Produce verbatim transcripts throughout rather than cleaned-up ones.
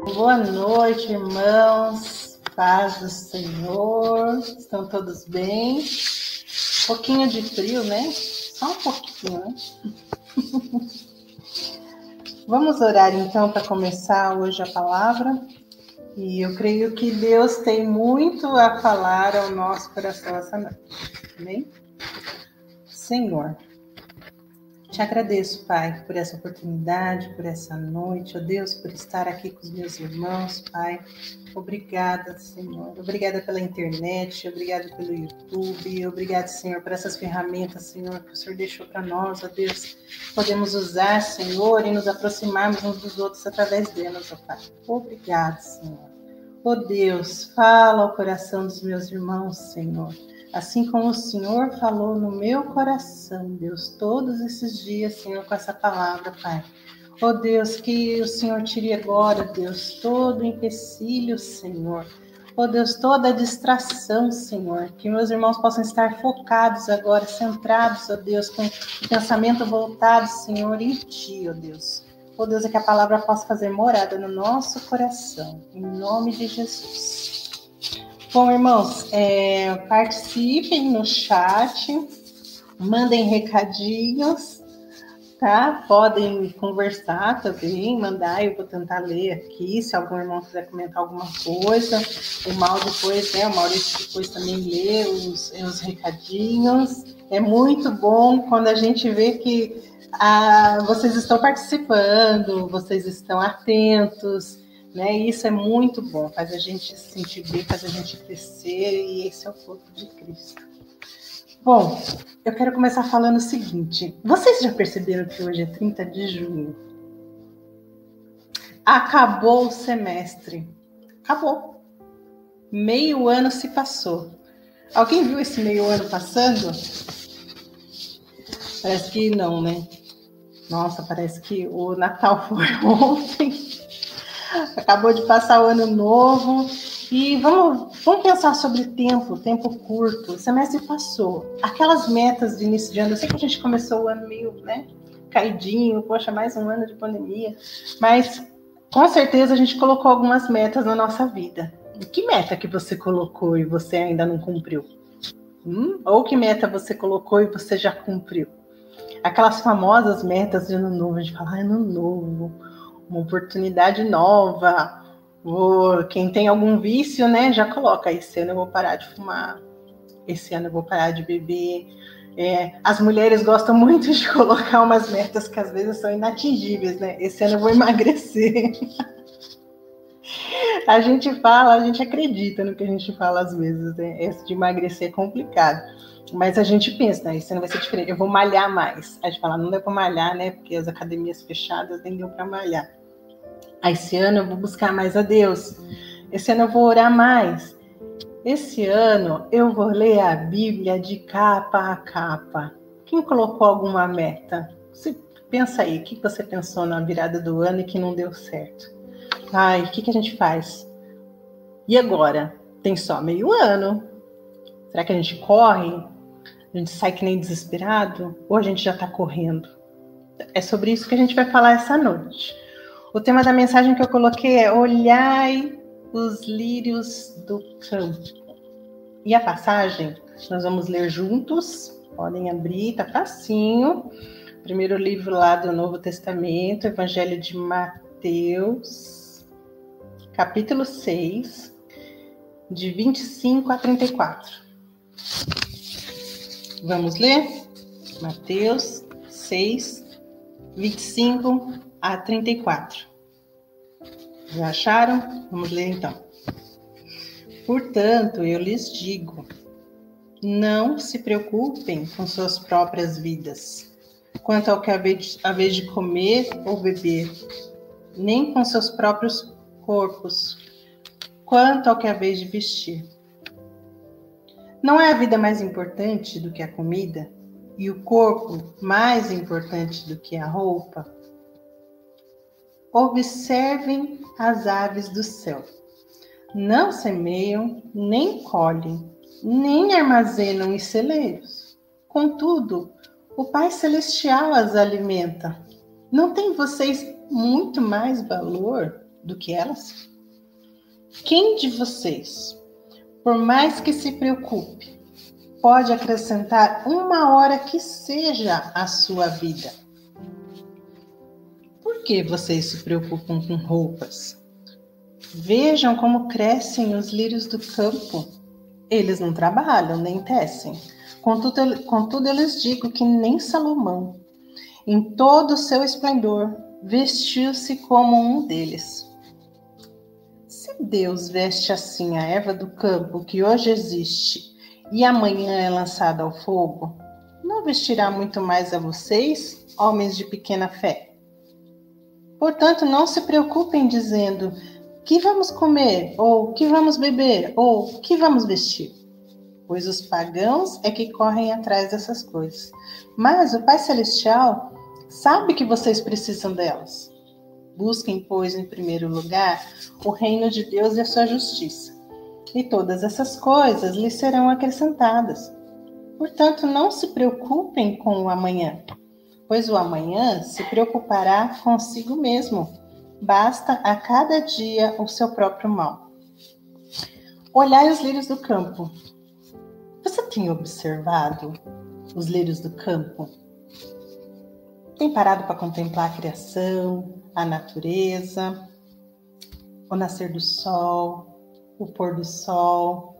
Boa noite, irmãos. Paz do Senhor. Estão todos bem? Um pouquinho de frio, né? Só um pouquinho, né? Vamos orar então para começar hoje a palavra. E eu creio que Deus tem muito a falar ao nosso coração essa noite. Amém? Senhor, te agradeço, Pai, por essa oportunidade, por essa noite, ó Deus, por estar aqui com os meus irmãos, Pai. Obrigada, Senhor. Obrigada pela internet, obrigada pelo YouTube, obrigada, Senhor, por essas ferramentas, Senhor, que o Senhor deixou para nós, ó Deus. Podemos usar, Senhor, e nos aproximarmos uns dos outros através delas, ó Pai. Obrigado, Senhor. Ó Deus, fala ao coração dos meus irmãos, Senhor. Assim como o Senhor falou no meu coração, Deus, todos esses dias, Senhor, com essa palavra, Pai. Oh Deus, que o Senhor tire agora, Deus, todo o empecilho, Senhor. Oh Deus, toda a distração, Senhor. Que meus irmãos possam estar focados agora, centrados, oh Deus, com o pensamento voltado, Senhor, em Ti, oh Deus. Oh Deus, é que a palavra possa fazer morada no nosso coração, em nome de Jesus. Bom, irmãos, é, participem no chat, mandem recadinhos, tá? Podem conversar também, mandar, eu vou tentar ler aqui, se algum irmão quiser comentar alguma coisa. O Mal depois, né? O Maurício depois também lê os, os recadinhos. É muito bom quando a gente vê que ah, vocês estão participando, vocês estão atentos, né? E isso é muito bom, faz a gente se sentir bem, faz a gente crescer, e esse é o corpo de Cristo. Bom, eu quero começar falando o seguinte: vocês já perceberam que hoje é trinta de junho? Acabou o semestre. Acabou. Meio ano se passou. Alguém viu esse meio ano passando? Parece que não, né? Nossa, parece que o Natal foi ontem. Acabou de passar o ano novo. E vamos, vamos pensar sobre tempo, tempo curto. O semestre passou. Aquelas metas de início de ano, eu sei que a gente começou o ano meio, né, caidinho, poxa, mais um ano de pandemia. Mas, com certeza, a gente colocou algumas metas na nossa vida. E que meta que você colocou e você ainda não cumpriu? Hum? Ou que meta você colocou e você já cumpriu? Aquelas famosas metas de ano novo, a gente fala, ah, ano novo, uma oportunidade nova. Vou, quem tem algum vício, né, já coloca, esse ano eu vou parar de fumar, esse ano eu vou parar de beber. É, as mulheres gostam muito de colocar umas metas que às vezes são inatingíveis, né? Esse ano eu vou emagrecer. A gente fala, a gente acredita no que a gente fala às vezes, né? Esse de emagrecer é complicado. Mas a gente pensa, né? Esse ano vai ser diferente, eu vou malhar mais. A gente fala, não deu para malhar, né? Porque as academias fechadas nem deu para malhar. Esse ano eu vou buscar mais a Deus. Esse ano eu vou orar mais. Esse ano eu vou ler a Bíblia de capa a capa. Quem colocou alguma meta? Você pensa aí, o que você pensou na virada do ano e que não deu certo? Ai, o que, que a gente faz? E agora? Tem só meio ano. Será que a gente corre? A gente sai que nem desesperado? Ou a gente já está correndo? É sobre isso que a gente vai falar essa noite. O tema da mensagem que eu coloquei é olhai os lírios do campo. E a passagem nós vamos ler juntos. Podem abrir, tá facinho. Primeiro livro lá do Novo Testamento, Evangelho de Mateus, capítulo seis, de vinte e cinco a trinta e quatro. Vamos ler? Mateus seis, vinte e cinco a trinta e quatro. Já acharam? Vamos ler então. Portanto, eu lhes digo, não se preocupem com suas próprias vidas, quanto ao que haveis de comer ou beber, nem com seus próprios corpos, quanto ao que haveis de vestir. Não é a vida mais importante do que a comida, e o corpo mais importante do que a roupa? Observem as aves do céu. Não semeiam, nem colhem, nem armazenam em celeiros. Contudo, o Pai Celestial as alimenta. Não tem vocês muito mais valor? do que elas? Quem de vocês, por mais que se preocupe, pode acrescentar uma hora que seja à sua vida? Por que vocês se preocupam com roupas? Vejam como crescem os lírios do campo. Eles não trabalham, nem tecem. Contudo, contudo, eu lhes digo que nem Salomão, em todo o seu esplendor, vestiu-se como um deles. Se Deus veste assim a erva do campo, que hoje existe, e amanhã é lançada ao fogo, não vestirá muito mais a vocês, homens de pequena fé? Portanto, não se preocupem dizendo: que vamos comer? Ou que vamos beber? Ou que vamos vestir? Pois os pagãos é que correm atrás dessas coisas. Mas o Pai Celestial sabe que vocês precisam delas. Busquem, pois, em primeiro lugar, o reino de Deus e a sua justiça. E todas essas coisas lhes serão acrescentadas. Portanto, não se preocupem com o amanhã, pois o amanhã se preocupará consigo mesmo. Basta a cada dia o seu próprio mal. Olhai os lírios do campo. Você tem observado os lírios do campo? Tem parado para contemplar a criação, a natureza, o nascer do sol, o pôr do sol,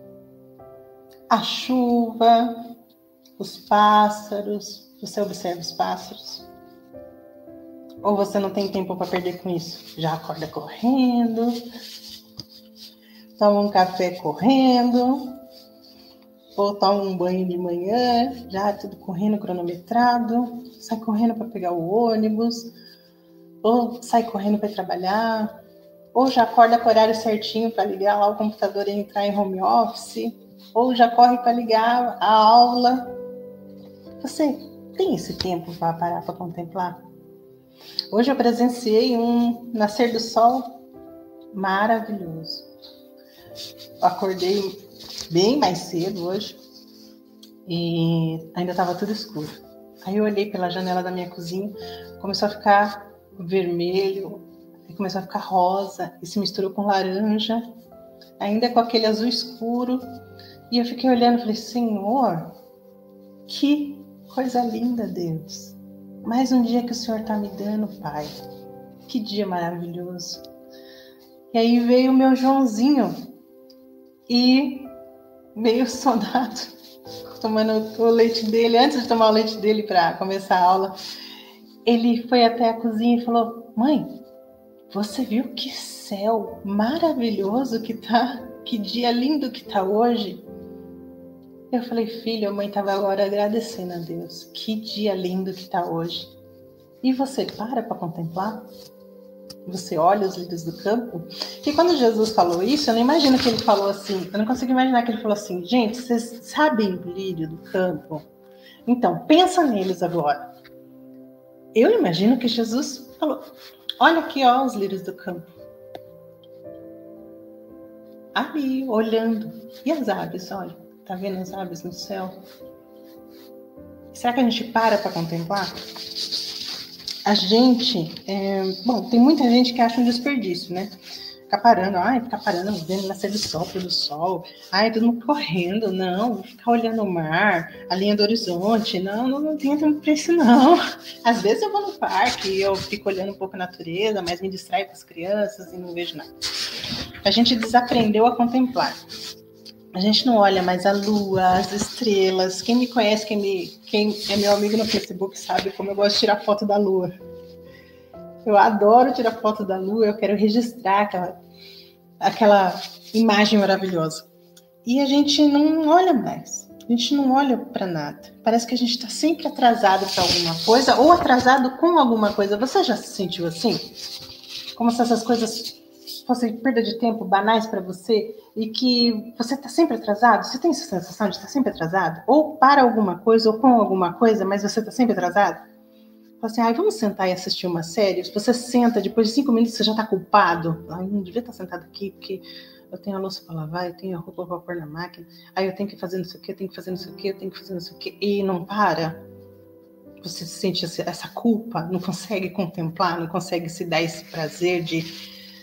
a chuva, os pássaros? Você observa os pássaros? Ou você não tem tempo para perder com isso? Já acorda correndo, toma um café correndo, ou toma um banho de manhã, já tudo correndo, cronometrado, sai correndo para pegar o ônibus, ou sai correndo para trabalhar, ou já acorda com o horário certinho para ligar lá o computador e entrar em home office, ou já corre para ligar a aula. Você tem esse tempo para parar para contemplar? Hoje eu presenciei um nascer do sol maravilhoso. Acordei bem mais cedo hoje e ainda estava tudo escuro. Aí eu olhei pela janela da minha cozinha, começou a ficar vermelho, começou a ficar rosa e se misturou com laranja, ainda com aquele azul escuro. E eu fiquei olhando e falei: Senhor, que coisa linda, Deus. Mais um dia que o Senhor está me dando, Pai. Que dia maravilhoso. E aí veio o meu Joãozinho e meio sonado, tomando o leite dele. Antes de tomar o leite dele para começar a aula, ele foi até a cozinha e falou: Mãe, você viu que céu maravilhoso que tá? Que dia lindo que tá hoje? Eu falei: filho, a mãe estava agora agradecendo a Deus. Que dia lindo que está hoje. E você para para contemplar? Você olha os lírios do campo? E quando Jesus falou isso, eu não imagino que ele falou assim. Eu não consigo imaginar que ele falou assim: gente, vocês sabem o lírio do campo? Então, pensa neles agora. Eu imagino que Jesus falou: olha aqui, ó, os lírios do campo. Ali, olhando. E as aves, olha. Tá vendo as aves no céu? Será que a gente para para contemplar? A gente... É... Bom, tem muita gente que acha um desperdício, né? Ficar parando, ai, ficar parando, vendo nascer do sol, pôr do sol. Ai, todo mundo correndo. Não, ficar olhando o mar, a linha do horizonte. Não, não, não tenho tempo pra isso, não. Às vezes eu vou no parque e eu fico olhando um pouco a natureza, mas me distraio com as crianças e não vejo nada. A gente desaprendeu a contemplar. A gente não olha mais a lua, as estrelas. Quem me conhece, quem, me, quem é meu amigo no Facebook sabe como eu gosto de tirar foto da lua. Eu adoro tirar foto da lua, eu quero registrar aquela, aquela imagem maravilhosa. E a gente não olha mais, a gente não olha para nada. Parece que a gente está sempre atrasado para alguma coisa ou atrasado com alguma coisa. Você já se sentiu assim? Como se essas coisas fossem perda de tempo banais para você e que você está sempre atrasado? Você tem essa sensação de estar sempre atrasado? Ou para alguma coisa ou com alguma coisa, mas você está sempre atrasado? Fala assim: ah, vamos sentar e assistir uma série. Se você senta, depois de cinco minutos você já está culpado. Ah, eu não devia estar sentado aqui porque eu tenho a louça para lavar, eu tenho a roupa para pôr na máquina, aí eu tenho que fazer não sei o que, eu tenho que fazer não sei o que, eu tenho que fazer não sei o que, e não para. Você sente essa culpa, não consegue contemplar, não consegue se dar esse prazer de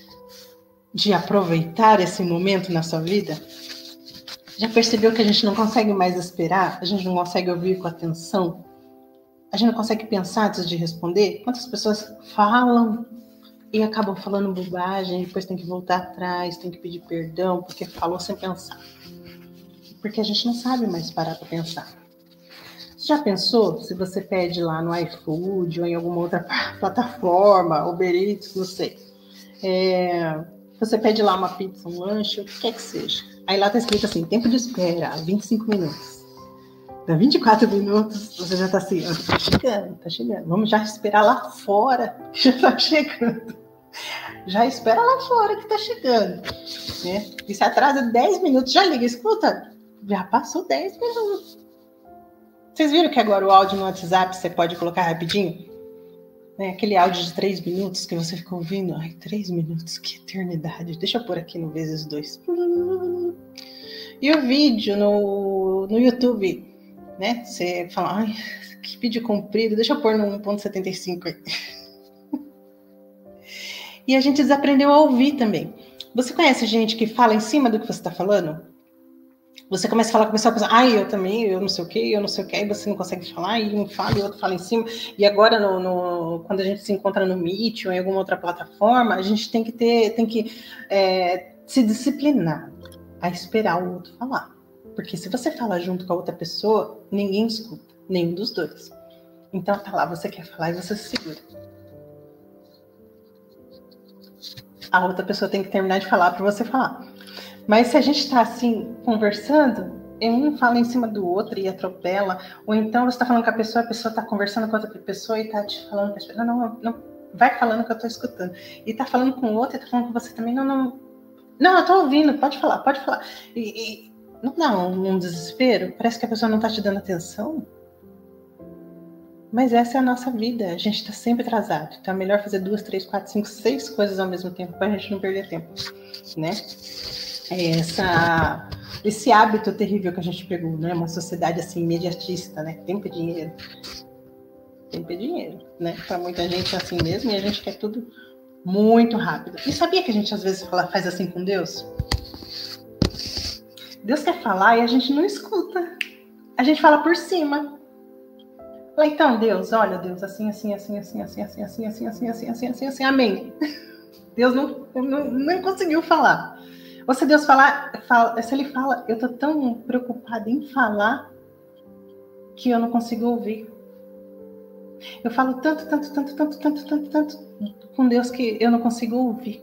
de aproveitar esse momento na sua vida? Já percebeu que a gente não consegue mais esperar? A gente não consegue ouvir com atenção? A gente não consegue pensar antes de responder? Quantas pessoas falam e acabam falando bobagem, depois tem que voltar atrás, tem que pedir perdão porque falou sem pensar? Porque a gente não sabe mais parar para pensar. Você já pensou se você pede lá no iFood ou em alguma outra plataforma, Uber Eats, não sei. É, você pede lá uma pizza, um lanche, o que quer que seja. Aí lá tá escrito assim, tempo de espera, vinte e cinco minutos. Dá vinte e quatro minutos, você já tá assim, ó, tá chegando, tá chegando. Vamos já esperar lá fora, que já tá chegando. Já espera lá fora que tá chegando. Né? E se atrasa dez minutos, já liga, escuta, já passou dez minutos. Vocês viram que agora o áudio no WhatsApp você pode colocar rapidinho? Né? Aquele áudio de três minutos que você ficou ouvindo. Ai, três minutos, que eternidade. Deixa eu pôr aqui no vezes dois. E o vídeo no, no YouTube, né? Você fala, ai, que vídeo comprido. Deixa eu pôr no um ponto setenta e cinco aí. E a gente desaprendeu a ouvir também. Você conhece gente que fala em cima do que você está falando? Você começa a falar, começa a pensar, ai, eu também, eu não sei o que, eu não sei o que, aí você não consegue falar, e um fala e outro fala em cima. E agora, no, no, quando a gente se encontra no Meet ou em alguma outra plataforma, a gente tem que ter, tem que é, se disciplinar a esperar o outro falar. Porque se você fala junto com a outra pessoa, ninguém escuta, nenhum dos dois. Então tá lá, você quer falar e você se segura. A outra pessoa tem que terminar de falar para você falar. Mas se a gente está assim, conversando, um fala em cima do outro e atropela, ou então você está falando com a pessoa, a pessoa está conversando com outra pessoa e está te falando, não, não, não, vai falando que eu estou escutando. E está falando com o outro e está falando com você também, não, não, não, eu estou ouvindo, pode falar, pode falar. E, e não dá um, um desespero? Parece que a pessoa não está te dando atenção. Mas essa é a nossa vida, a gente está sempre atrasado. Então é melhor fazer duas, três, quatro, cinco, seis coisas ao mesmo tempo para a gente não perder tempo, né? Essa, esse hábito terrível que a gente pegou, né? Uma sociedade assim imediatista, né? Tempo é dinheiro. Tempo é dinheiro, né? Para muita gente é assim mesmo e a gente quer tudo muito rápido. E sabia que a gente às vezes fala, faz assim com Deus? Deus quer falar e a gente não escuta. A gente fala por cima. Fala, então, Deus, olha, Deus, assim, assim, assim, assim, assim, assim, assim, assim, assim, assim, assim, assim, assim, amém. Deus não, não, não conseguiu falar. Ou se Deus falar, fala, se ele fala, eu tô tão preocupada em falar que eu não consigo ouvir. Eu falo tanto, tanto, tanto, tanto, tanto, tanto, tanto com Deus que eu não consigo ouvir.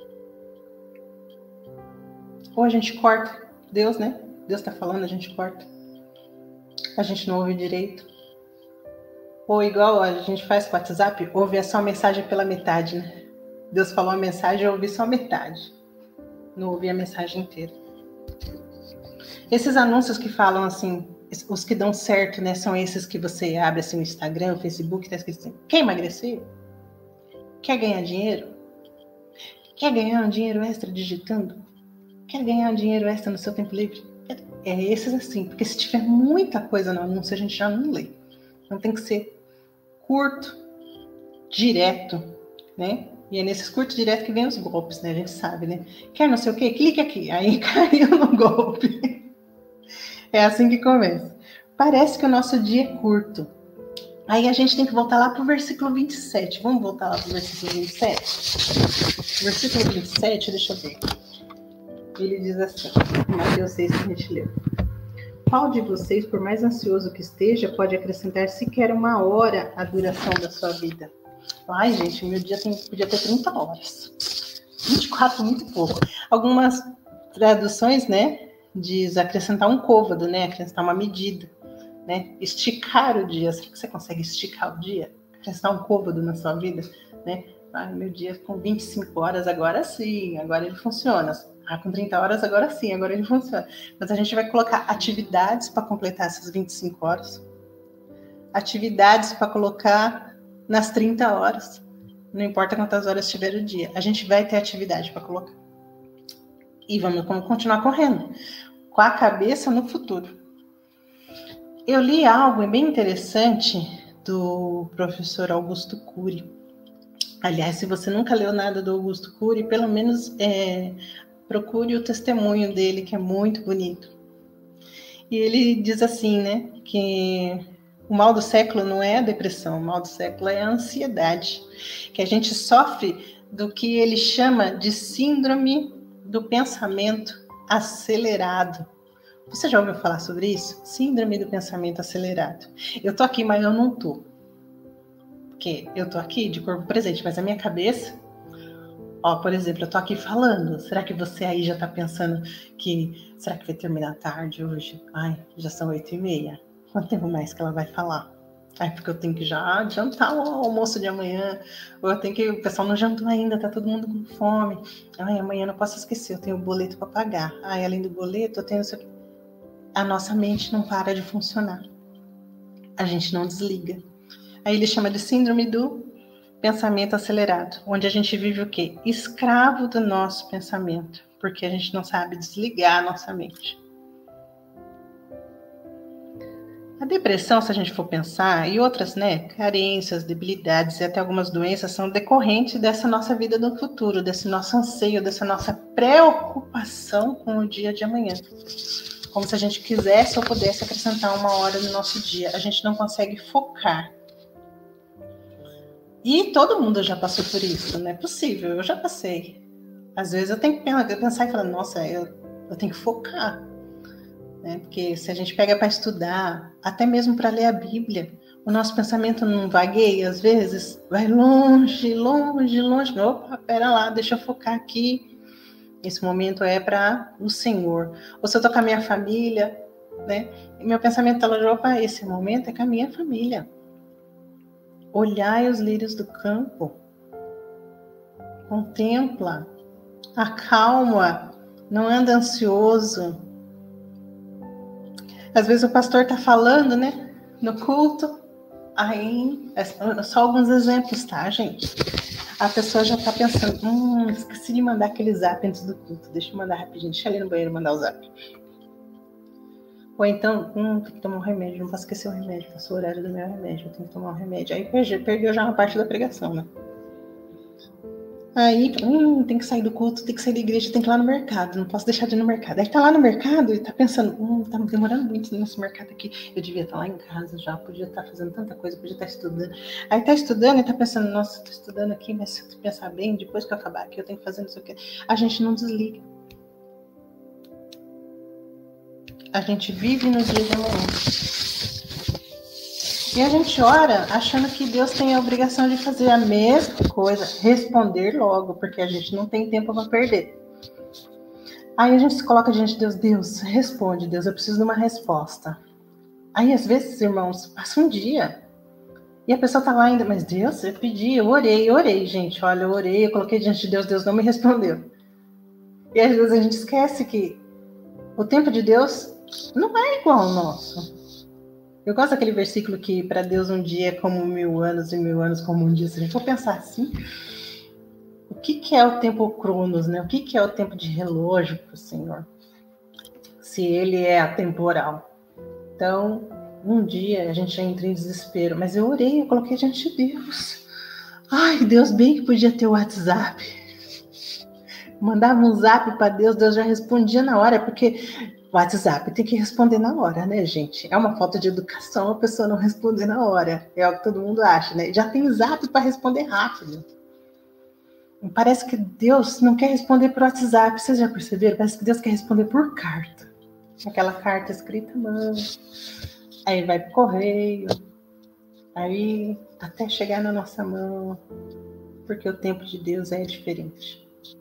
Ou a gente corta Deus, né? Deus tá falando, a gente corta. A gente não ouve direito. Ou igual a gente faz com o WhatsApp, ouve só a mensagem pela metade, né? Deus falou a mensagem, eu ouvi só a metade. Não ouvi a mensagem inteira. Esses anúncios que falam assim, os que dão certo, né? São esses que você abre assim no Instagram, no Facebook, tá escrito assim, quer emagrecer? Quer ganhar dinheiro? Quer ganhar um dinheiro extra digitando? Quer ganhar um dinheiro extra no seu tempo livre? É esses assim, porque se tiver muita coisa no anúncio, a gente já não lê. Então tem que ser curto, direto, né? E é nesses curtos direto que vem os golpes, né? A gente sabe, né? Quer não sei o quê? Clique aqui. Aí caiu no golpe. É assim que começa. Parece que o nosso dia é curto. Aí a gente tem que voltar lá para o versículo vinte e sete. Vamos voltar lá para o versículo vinte e sete? Versículo vinte e sete, deixa eu ver. Ele diz assim, Mateus seis que a gente leu. Qual de vocês, por mais ansioso que esteja, pode acrescentar sequer uma hora à duração da sua vida? Ai, gente, meu dia tem, podia ter trinta horas. vinte e quatro, muito pouco. Algumas traduções, né, diz acrescentar um côvado, né, acrescentar uma medida, né, esticar o dia. Será que você consegue esticar o dia? Acrescentar um côvado na sua vida, né? Ai, meu dia com vinte e cinco horas, agora sim, agora ele funciona. Ah, com trinta horas, agora sim, agora ele funciona. Mas a gente vai colocar atividades para completar essas vinte e cinco horas. Atividades para colocar nas trinta horas. Não importa quantas horas tiver o dia. A gente vai ter atividade para colocar. E vamos continuar correndo. Com a cabeça no futuro. Eu li algo bem interessante do professor Augusto Cury. Aliás, se você nunca leu nada do Augusto Cury, pelo menos é, procure o testemunho dele, que é muito bonito. E ele diz assim, né, que o mal do século não é a depressão, o mal do século é a ansiedade, que a gente sofre do que ele chama de síndrome do pensamento acelerado. Você já ouviu falar sobre isso? Síndrome do pensamento acelerado. Eu tô aqui, mas eu não tô. Porque eu tô aqui de corpo presente, mas a minha cabeça... Ó, por exemplo, eu tô aqui falando. Será que você aí já tá pensando que... Será que vai terminar tarde hoje? Ai, já são oito e meia. Quanto tempo mais que ela vai falar? Ai, porque eu tenho que já adiantar o almoço de amanhã. Ou eu tenho que... O pessoal não jantou ainda, tá todo mundo com fome. Ai, amanhã eu não posso esquecer, eu tenho o boleto para pagar. Ai, além do boleto, eu tenho... A nossa mente não para de funcionar. A gente não desliga. Aí ele chama de síndrome do pensamento acelerado, onde a gente vive o quê? Escravo do nosso pensamento, porque a gente não sabe desligar a nossa mente. A depressão, se a gente for pensar, e outras, né, carências, debilidades e até algumas doenças são decorrentes dessa nossa vida do futuro, desse nosso anseio, dessa nossa preocupação com o dia de amanhã. Como se a gente quisesse ou pudesse acrescentar uma hora no nosso dia. A gente não consegue focar. E todo mundo já passou por isso, não é possível, eu já passei. Às vezes eu tenho que pensar e falar, nossa, eu, eu tenho que focar. Né? Porque se a gente pega para estudar, até mesmo para ler a Bíblia, o nosso pensamento não vagueia, às vezes, vai longe, longe, longe. Opa, pera lá, deixa eu focar aqui. Esse momento é para o Senhor. Ou se eu estou com a minha família, né? E meu pensamento está lá, opa, esse momento é com a minha família. Olhai os lírios do campo, contempla, acalma, não anda ansioso. Às vezes o pastor está falando, né, no culto, aí, só alguns exemplos, tá, gente? A pessoa já está pensando, hum, esqueci de mandar aquele zap antes do culto, deixa eu mandar rapidinho, deixa eu ali no banheiro mandar o zap. Ou então, hum, tem que tomar um remédio, não posso esquecer o remédio, passou o horário do meu remédio, eu tenho que tomar um remédio. Aí perdi, perdeu já uma parte da pregação, né? Aí, hum, tem que sair do culto, tem que sair da igreja, tem que ir lá no mercado, não posso deixar de ir no mercado. Aí tá lá no mercado e tá pensando, hum, tá demorando muito nesse mercado aqui, eu devia estar lá em casa já, podia estar fazendo tanta coisa, podia estar estudando. Aí tá estudando e tá pensando, nossa, tô estudando aqui, mas se eu pensar bem, depois que eu acabar aqui, eu tenho que fazer não sei o quê. A gente não desliga. A gente vive no dia de amanhã. E a gente ora achando que Deus tem a obrigação de fazer a mesma coisa, responder logo, porque a gente não tem tempo para perder. Aí a gente se coloca diante de Deus, Deus, responde, Deus, eu preciso de uma resposta. Aí às vezes, irmãos, passa um dia e a pessoa tá lá ainda, mas Deus, eu pedi, eu orei, eu orei, gente, olha, eu orei, eu coloquei diante de Deus, Deus não me respondeu. E às vezes a gente esquece que o tempo de Deus não é igual ao nosso. Eu gosto daquele versículo que para Deus um dia é como mil anos e mil anos como um dia. Se a gente for pensar assim, o que, que é o tempo cronos, né? O que, que é o tempo de relógio para o Senhor? Se ele é atemporal. Então, um dia a gente entra em desespero. Mas eu orei, eu coloquei diante de Deus. Ai, Deus, bem que podia ter o WhatsApp. Mandava um zap para Deus, Deus já respondia na hora, porque o WhatsApp tem que responder na hora, né, gente? É uma falta de educação a pessoa não responder na hora. É o que todo mundo acha, né? Já tem zap para responder rápido. Parece que Deus não quer responder por WhatsApp, vocês já perceberam? Parece que Deus quer responder por carta. Aquela carta escrita à mão. Aí vai pro correio. Aí até chegar na nossa mão. Porque o tempo de Deus é diferente.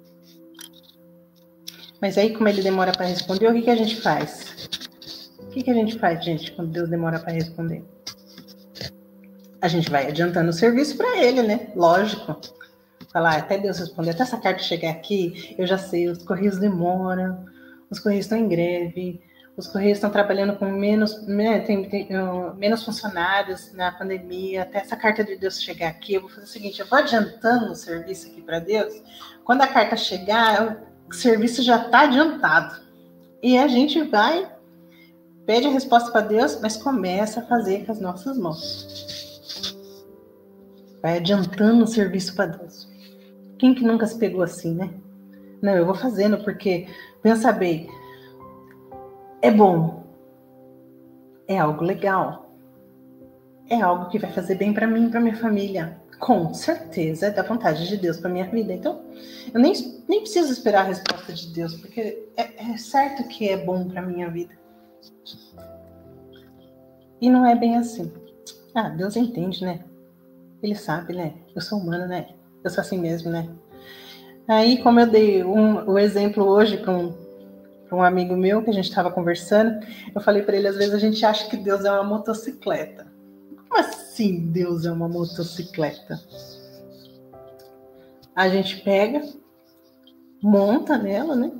Mas aí, como ele demora para responder, o que, que a gente faz? O que, que a gente faz, gente, quando Deus demora para responder? A gente vai adiantando o serviço para ele, né? Lógico. Falar, até Deus responder, até essa carta chegar aqui, eu já sei, os correios demoram, os correios estão em greve, os correios estão trabalhando com menos, né, tem, tem, uh, menos funcionários na pandemia, até essa carta de Deus chegar aqui, eu vou fazer o seguinte, eu vou adiantando o serviço aqui para Deus, quando a carta chegar, o serviço já está adiantado. E a gente vai, pede a resposta para Deus, mas começa a fazer com as nossas mãos. vai adiantando o serviço para Deus. Quem que nunca se pegou assim, né? Não, eu vou fazendo porque, pensa bem, é bom, é algo legal, é algo que vai fazer bem para mim e para minha família. Com certeza é da vontade de Deus para minha vida. Então, eu nem, nem preciso esperar a resposta de Deus, porque é, é certo que é bom para minha vida. E não é bem assim. Ah, Deus entende, né? Ele sabe, né? Eu sou humana, né? Eu sou assim mesmo, né? Aí, como eu dei um, o exemplo hoje para um, um amigo meu, que a gente estava conversando, eu falei para ele, às vezes a gente acha que Deus é uma motocicleta. Como assim Deus é uma motocicleta? A gente pega, monta nela, né?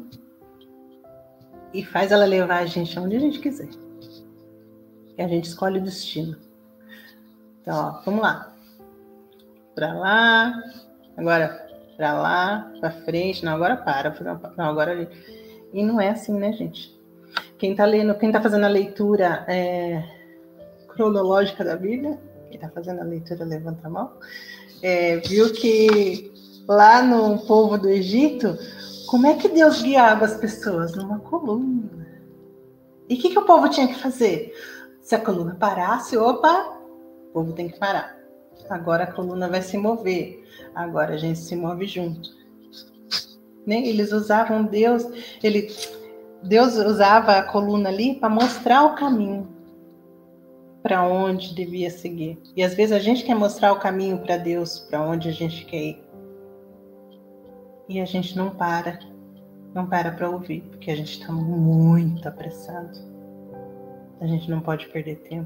E faz ela levar a gente aonde a gente quiser. E a gente escolhe o destino. Então, ó, vamos lá. Pra lá, agora pra lá, pra frente. Não, agora para. Não, agora... E não é assim, né, gente? Quem tá lendo, quem tá fazendo a leitura é, cronológica da Bíblia, quem tá fazendo a leitura, levanta a mão, é, viu que lá no povo do Egito, como é que Deus guiava as pessoas? Numa coluna. E o que, que o povo tinha que fazer? Se a coluna parasse, opa, o povo tem que parar. Agora a coluna vai se mover. Agora a gente se move junto. Né? Eles usavam Deus, ele, Deus usava a coluna ali para mostrar o caminho para onde devia seguir. E às vezes a gente quer mostrar o caminho para Deus, para onde a gente quer ir. E a gente não para, não para para ouvir, porque a gente está muito apressado. A gente não pode perder tempo.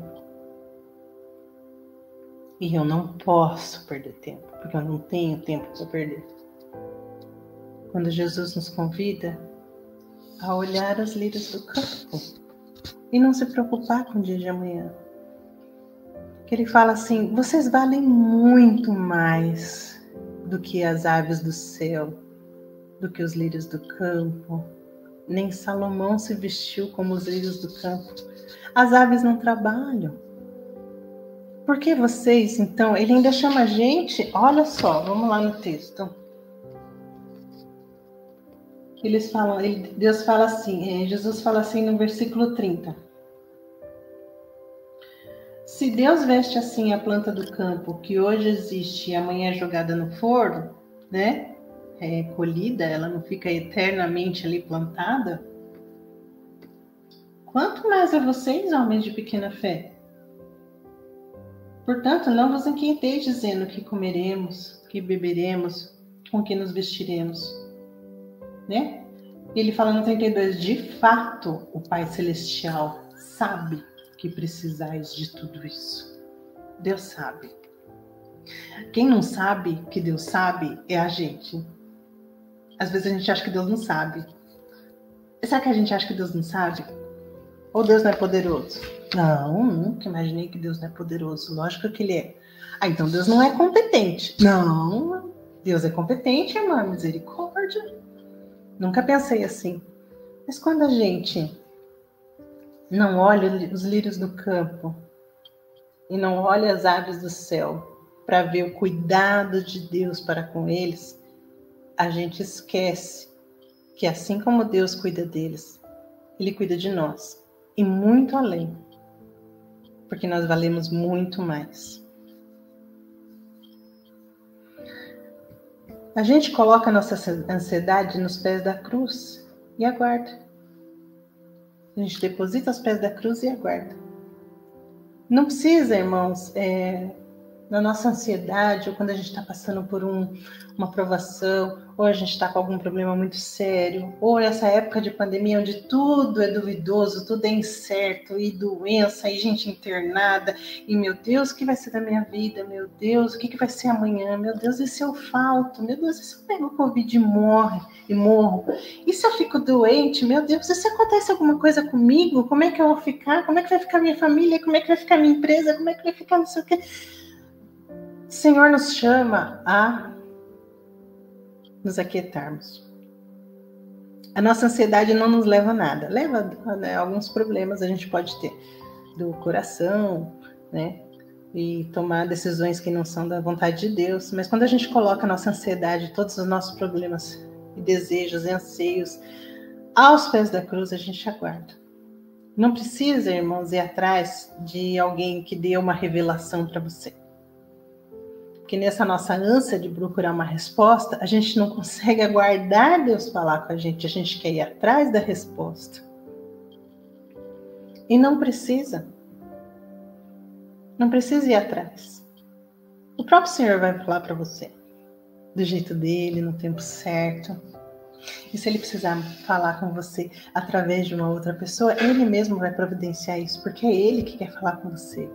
E eu não posso perder tempo, porque eu não tenho tempo para perder. Quando Jesus nos convida a olhar os lírios do campo e não se preocupar com o dia de amanhã. Que ele fala assim, vocês valem muito mais do que as aves do céu, do que os lírios do campo. Nem Salomão se vestiu como os lírios do campo. As aves não trabalham. Por que vocês, então, ele ainda chama a gente, olha só, vamos lá no texto. Eles falam, ele, Deus fala assim, Jesus fala assim no versículo trinta. Se Deus veste assim a planta do campo, que hoje existe e amanhã é jogada no forno, né? É colhida, ela não fica eternamente ali plantada. Quanto mais a vocês, homens de pequena fé? Portanto, não vos inquieteis dizendo que comeremos, que beberemos, com que nos vestiremos. Né? Ele fala no trinta e dois, de fato, o Pai Celestial sabe que precisais de tudo isso. Deus sabe. Quem não sabe que Deus sabe é a gente. Às vezes a gente acha que Deus não sabe. Será que a gente acha que Deus não sabe? Ou Deus não é poderoso? Não, nunca imaginei que Deus não é poderoso. Lógico que Ele é. Ah, então Deus não é competente. Não, Deus é competente, irmã, misericórdia. Nunca pensei assim. Mas quando a gente não olha os lírios do campo e não olha as aves do céu para ver o cuidado de Deus para com eles, a gente esquece que assim como Deus cuida deles, Ele cuida de nós. E muito além. Porque nós valemos muito mais. A gente coloca a nossa ansiedade nos pés da cruz e aguarda. A gente deposita aos pés da cruz e aguarda. Não precisa, irmãos, é, na nossa ansiedade, ou quando a gente está passando por um, uma provação, ou a gente está com algum problema muito sério, ou essa época de pandemia onde tudo é duvidoso, tudo é incerto, e doença, e gente internada, e meu Deus, o que vai ser da minha vida? Meu Deus, o que, que vai ser amanhã? Meu Deus, e se eu falto? Meu Deus, e se eu pego o Covid e morro? E morro? E se eu fico doente? Meu Deus, e se acontece alguma coisa comigo? Como é que eu vou ficar? Como é que vai ficar minha família? Como é que vai ficar minha empresa? Como é que vai ficar não sei o quê? O Senhor nos chama a nos aquietarmos. A nossa ansiedade não nos leva a nada. Leva, né, alguns problemas a gente pode ter do coração, né? e tomar decisões que não são da vontade de Deus. Mas quando a gente coloca a nossa ansiedade, todos os nossos problemas e desejos e anseios aos pés da cruz, a gente aguarda. Não precisa, irmãos, ir atrás de alguém que dê uma revelação para você. Porque nessa nossa ânsia de procurar uma resposta, a gente não consegue aguardar Deus falar com a gente. A gente quer ir atrás da resposta. E não precisa. Não precisa ir atrás. O próprio Senhor vai falar para você. Do jeito dele, no tempo certo. E se ele precisar falar com você através de uma outra pessoa, ele mesmo vai providenciar isso. Porque é ele que quer falar com você.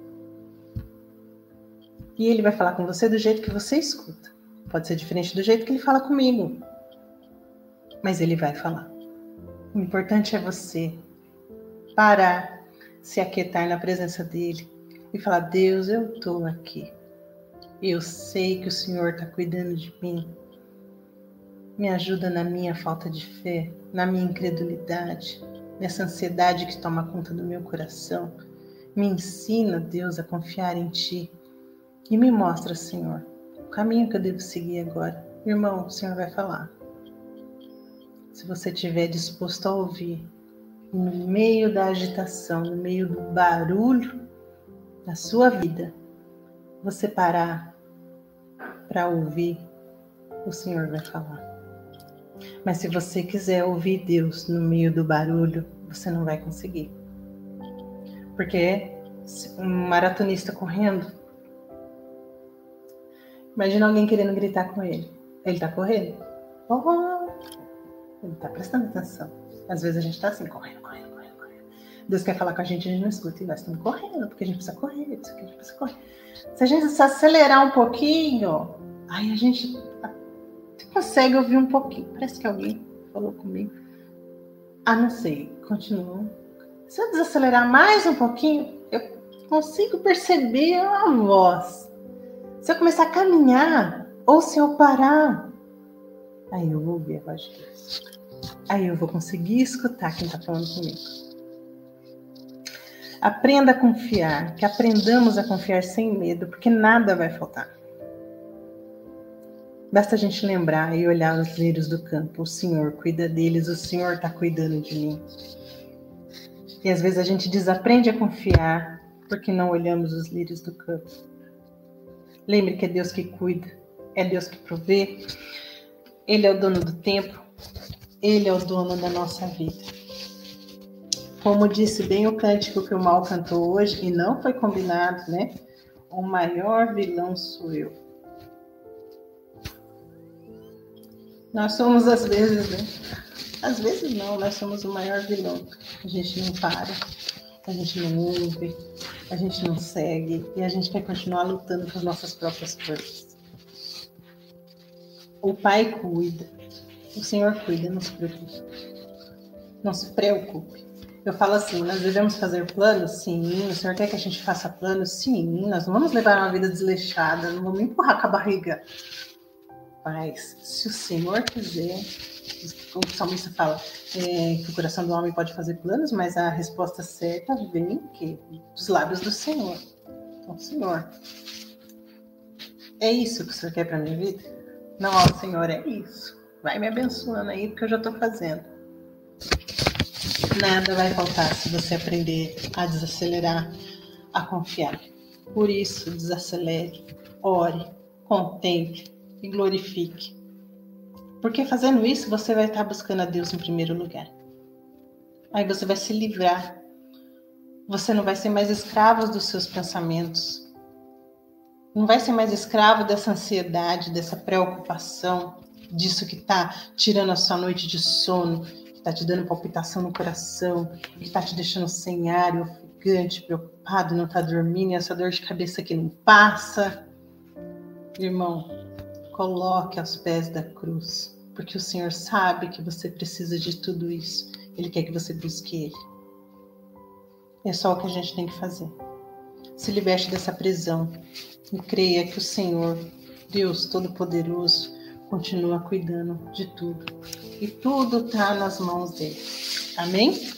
E ele vai falar com você do jeito que você escuta. Pode ser diferente do jeito que ele fala comigo. Mas ele vai falar. O importante é você parar, se aquietar na presença dele e falar: Deus, eu estou aqui. Eu sei que o Senhor está cuidando de mim. Me ajuda na minha falta de fé, na minha incredulidade, nessa ansiedade que toma conta do meu coração. Me ensina, Deus, a confiar em Ti. E me mostra, Senhor, o caminho que eu devo seguir agora. Irmão, o Senhor vai falar. Se você estiver disposto a ouvir, no meio da agitação, no meio do barulho da sua vida, você parar para ouvir, o Senhor vai falar. Mas se você quiser ouvir Deus no meio do barulho, você não vai conseguir. Porque um maratonista correndo, imagina alguém querendo gritar com ele. Ele está correndo? Oh, ele está prestando atenção. Às vezes a gente está assim, correndo, correndo, correndo, correndo. Deus quer falar com a gente, a gente não escuta. E nós estamos correndo, porque a gente precisa correr, a gente precisa correr. Se a gente se acelerar um pouquinho, aí a gente consegue ouvir um pouquinho. Parece que alguém falou comigo. Ah, não sei, continua. Se eu desacelerar mais um pouquinho, eu consigo perceber a voz. Se eu começar a caminhar, ou se eu parar, aí eu vou ouvir a voz de Deus. Aí eu vou conseguir escutar quem está falando comigo. Aprenda a confiar, que aprendamos a confiar sem medo, porque nada vai faltar. Basta a gente lembrar e olhar os lírios do campo. O Senhor cuida deles, o Senhor está cuidando de mim. E às vezes a gente desaprende a confiar porque não olhamos os lírios do campo. Lembre que é Deus que cuida, é Deus que provê. Ele é o dono do tempo, Ele é o dono da nossa vida. Como disse bem o cântico que o Mal cantou hoje, e não foi combinado, né? O maior vilão sou eu. Nós somos às vezes, né? Às vezes não, nós somos o maior vilão. A gente não para, a gente não ouve, a gente não segue e a gente quer continuar lutando com as nossas próprias forças. O Pai cuida, o Senhor cuida, não se preocupe. Não se preocupe. Eu falo assim, nós devemos fazer planos? Sim. O Senhor quer que a gente faça planos? Sim. Nós não vamos levar uma vida desleixada, não vamos empurrar com a barriga. Mas, se o Senhor quiser, o salmista fala é, que o coração do homem pode fazer planos, mas a resposta certa vem que, dos lábios do Senhor. Então, Senhor, é isso que o Senhor quer para a minha vida? Não, ó, Senhor, é isso. Vai me abençoando aí, porque eu já estou fazendo. Nada vai faltar se você aprender a desacelerar, a confiar. Por isso, desacelere, ore, contemple e glorifique. Porque fazendo isso, você vai estar buscando a Deus em primeiro lugar. Aí você vai se livrar. Você não vai ser mais escravo dos seus pensamentos. Não vai ser mais escravo dessa ansiedade, dessa preocupação, disso que está tirando a sua noite de sono, que está te dando palpitação no coração, que está te deixando sem ar, ofegante, preocupado, não está dormindo, e essa dor de cabeça que não passa. Irmão, coloque aos pés da cruz, porque o Senhor sabe que você precisa de tudo isso. Ele quer que você busque Ele. É só o que a gente tem que fazer. Se liberte dessa prisão e creia que o Senhor, Deus Todo-Poderoso, continua cuidando de tudo. E tudo está nas mãos dele. Amém?